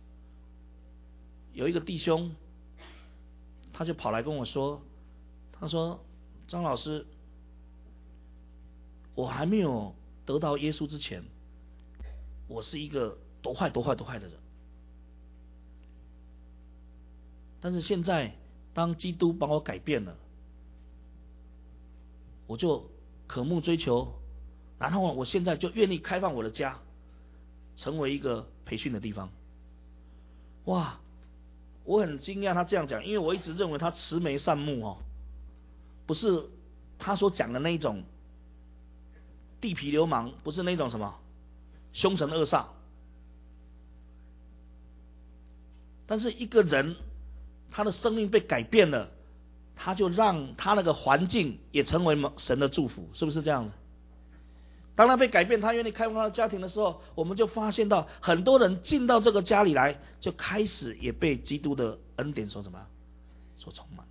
有一个弟兄他就跑来跟我说，他说张老师，我还没有得到耶稣之前，我是一个多坏的人，但是现在当基督把我改变了，我就渴慕追求，然后我现在就愿意开放我的家，成为一个培训的地方。哇，我很惊讶他这样讲，因为我一直认为他慈眉善目不是他所讲的那一种地痞流氓，不是那种什么凶神恶煞。但是一个人他的生命被改变了，他就让他那个环境也成为神的祝福，是不是这样的？当他被改变，他愿意开放他的家庭的时候，我们就发现到很多人进到这个家里来，就开始也被基督的恩典所充满。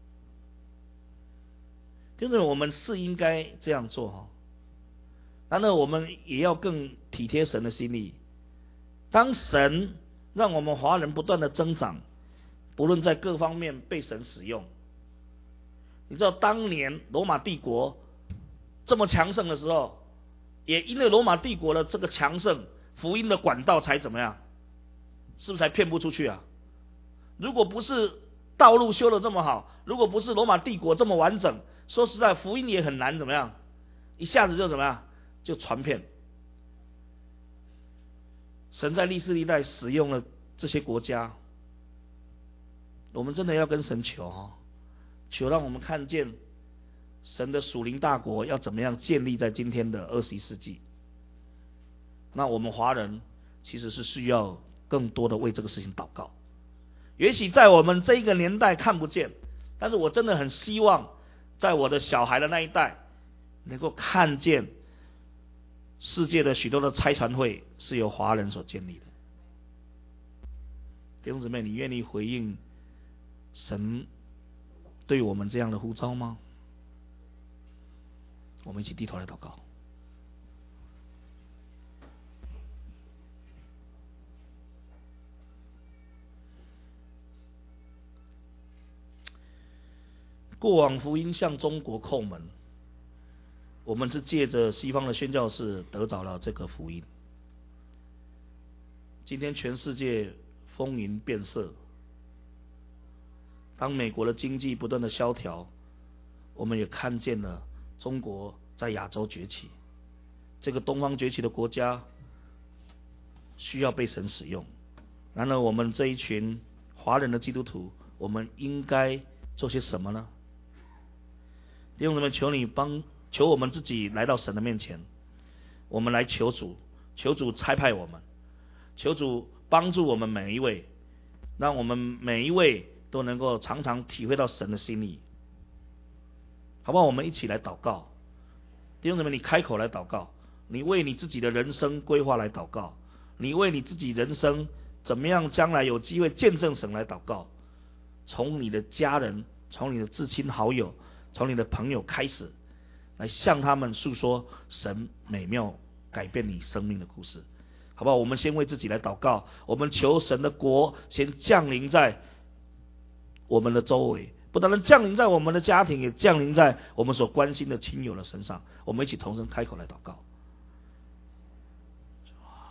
就是我们是应该这样做然而我们也要更体贴神的心意。当神让我们华人不断的增长，不论在各方面被神使用，你知道当年罗马帝国这么强盛的时候，也因为罗马帝国的这个强盛，福音的管道才怎么样？是不是才骗不出去啊？如果不是道路修得这么好，如果不是罗马帝国这么完整，说实在福音也很难怎么样，一下子就怎么样，就传遍。神在历世历代使用了这些国家，我们真的要跟神求求让我们看见神的属灵大国要怎么样建立在今天的21世纪。那我们华人其实是需要更多的为这个事情祷告。也许在我们这一个年代看不见，但是我真的很希望在我的小孩的那一代能够看见世界的许多的差传会是由华人所建立的。弟兄姊妹，你愿意回应神对我们这样的呼召吗？我们一起低头来祷告。过往福音向中国叩门，我们是借着西方的宣教士得着了这个福音。今天全世界风云变色，当美国的经济不断的萧条，我们也看见了中国在亚洲崛起。这个东方崛起的国家需要被神使用。然而我们这一群华人的基督徒，我们应该做些什么呢？弟兄姊妹，求我们自己来到神的面前，我们来求主，求主差派我们，求主帮助我们每一位，让我们每一位都能够常常体会到神的心意，好不好？我们一起来祷告。弟兄姊妹，你开口来祷告，你为你自己的人生规划来祷告，你为你自己人生怎么样将来有机会见证神来祷告。从你的家人，从你的至亲好友，从你的朋友开始，来向他们诉说神美妙改变你生命的故事，好不好？我们先为自己来祷告，我们求神的国先降临在我们的周围，不单单降临在我们的家庭，也降临在我们所关心的亲友的身上。我们一起同声开口来祷告。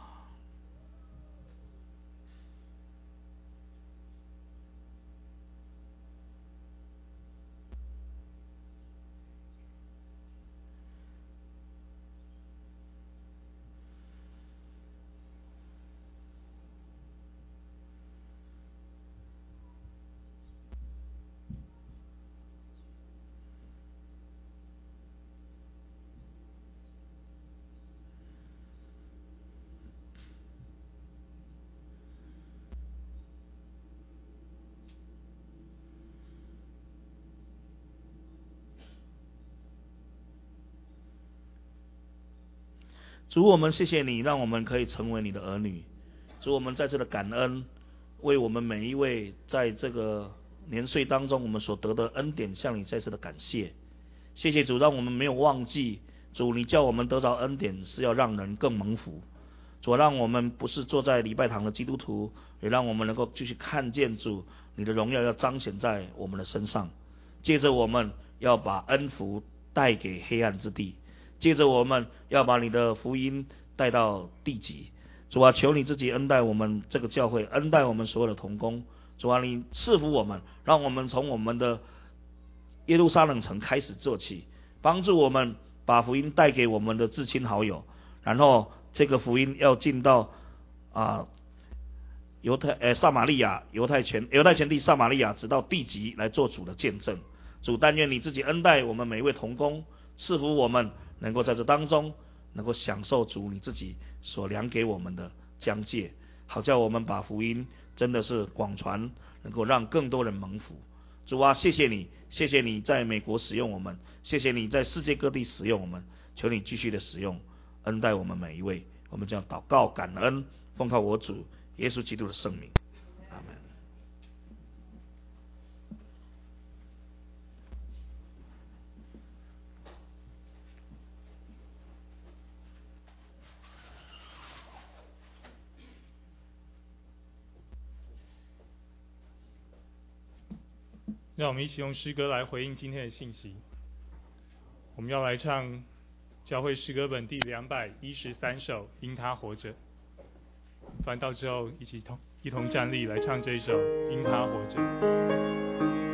主，我们谢谢你，让我们可以成为你的儿女。主，我们在这的感恩，为我们每一位在这个年岁当中我们所得的恩典，向你再次的感谢。谢谢主，让我们没有忘记，主，你叫我们得着恩典是要让人更蒙福。主，让我们不是坐在礼拜堂的基督徒，也让我们能够继续看见主你的荣耀要彰显在我们的身上。接着我们要把恩福带给黑暗之地，接着我们要把你的福音带到地极。主啊，求你自己恩待我们这个教会，恩待我们所有的同工。主啊，你赐福我们，让我们从我们的耶路撒冷城开始做起，帮助我们把福音带给我们的至亲好友，然后这个福音要进到撒玛利亚、犹太全地撒玛利亚，直到地极来做主的见证。主，但愿你自己恩待我们每一位同工，赐福我们能够在这当中能够享受主你自己所量给我们的疆界，好叫我们把福音真的是广传，能够让更多人蒙福。主啊，谢谢你，谢谢你在美国使用我们，谢谢你在世界各地使用我们，求你继续的使用，恩待我们每一位。我们将祷告感恩，奉靠我主耶稣基督的圣名，阿们。 让我们一起用诗歌来回应今天的信息。我们要来唱教会诗歌本第213首《因他活着》。翻到之后，一同站立来唱这一首《因他活着》。